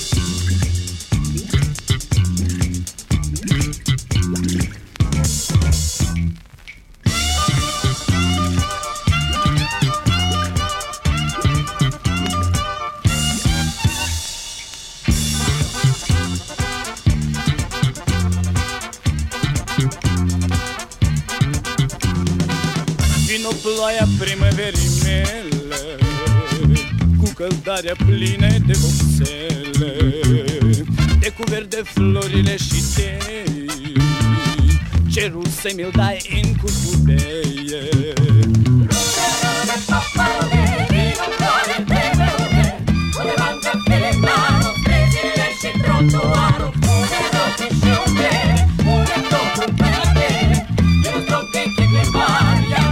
Vino ploaia primăverii mele, cu căldarea pline de vopsele, de cuver de florile și tei, cerul să mi-l dai în curcubeie. Ruderone, papalone, vino floare de velude, unde manca filetano, străzile și trotuarul, unde roche și unde, unde totul pe la tele, eu nu troc de chicle varia.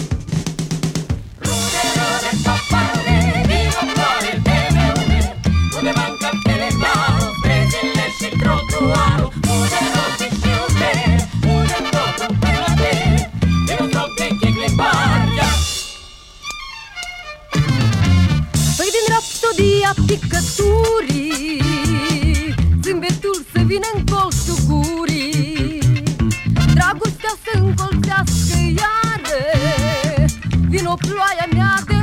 Ruderone, papalone, vino floare de velude, unde manca filetano, străzile și trotuarul, unde roche și unde, unde totul pe la tele, eu nu troc de chicle varia. Păi din rapsodia picăturii, zâmbetul să vină în colțul gurii, dragostea să încolțească iară, vino ploaia mea de